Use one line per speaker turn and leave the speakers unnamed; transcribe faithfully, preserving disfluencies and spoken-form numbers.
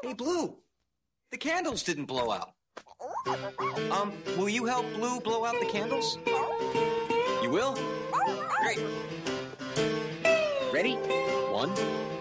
Hey, Blue, the candles didn't blow out. Um, will you help Blue blow out the candles? You will? Great. Ready? One,